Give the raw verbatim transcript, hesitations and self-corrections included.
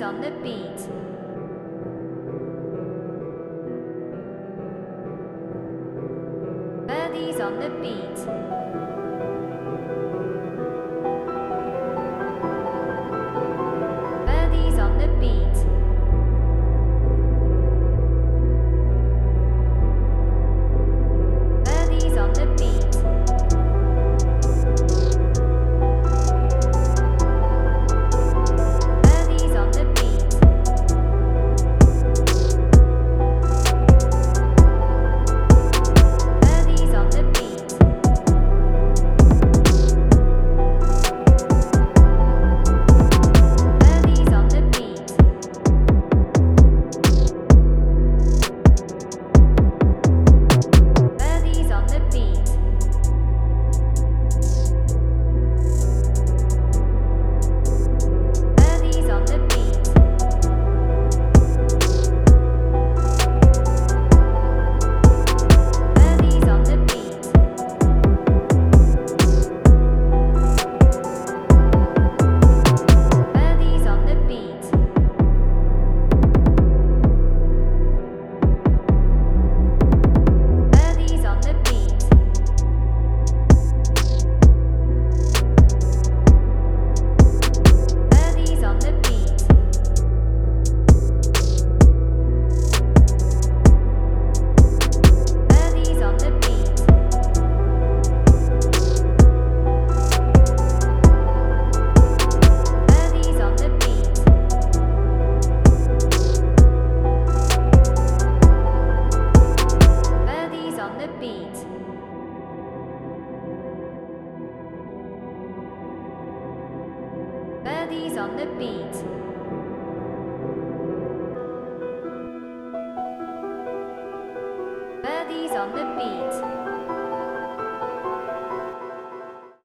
Birdies on the beat. Birdies on the beat. Birdies on the beat. Birdies on the beat. Birdies on the beat. Birdies on the beat. Birdies on the beat. Birdies on the beat. Birdies on the beat. Birdies on the beat. Birdies on the beat. Birdies on the beat. Birdies on the beat. Birdies on the beat. Birdies on the beat. Birdies on the beat. Birdies on the beat. Birdies on the beat.